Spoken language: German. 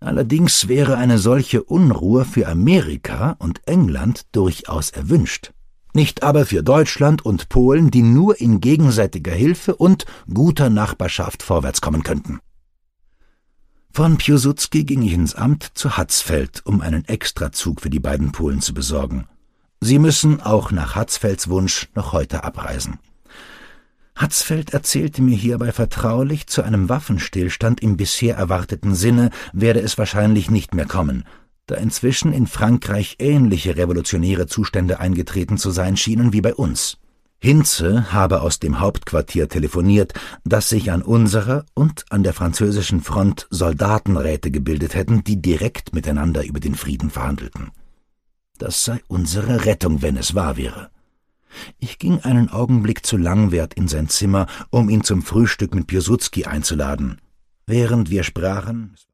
Allerdings wäre eine solche Unruhe für Amerika und England durchaus erwünscht. Nicht aber für Deutschland und Polen, die nur in gegenseitiger Hilfe und guter Nachbarschaft vorwärtskommen könnten. Von Piłsudski ging ich ins Amt zu Hatzfeld, um einen Extrazug für die beiden Polen zu besorgen. Sie müssen auch nach Hatzfelds Wunsch noch heute abreisen. Hatzfeld erzählte mir hierbei vertraulich, zu einem Waffenstillstand im bisher erwarteten Sinne werde es wahrscheinlich nicht mehr kommen, da inzwischen in Frankreich ähnliche revolutionäre Zustände eingetreten zu sein schienen wie bei uns. Hinze habe aus dem Hauptquartier telefoniert, dass sich an unserer und an der französischen Front Soldatenräte gebildet hätten, die direkt miteinander über den Frieden verhandelten. Das sei unsere Rettung, wenn es wahr wäre. Ich ging einen Augenblick zu Langwerth in sein Zimmer, um ihn zum Frühstück mit Piłsudski einzuladen. Während wir sprachen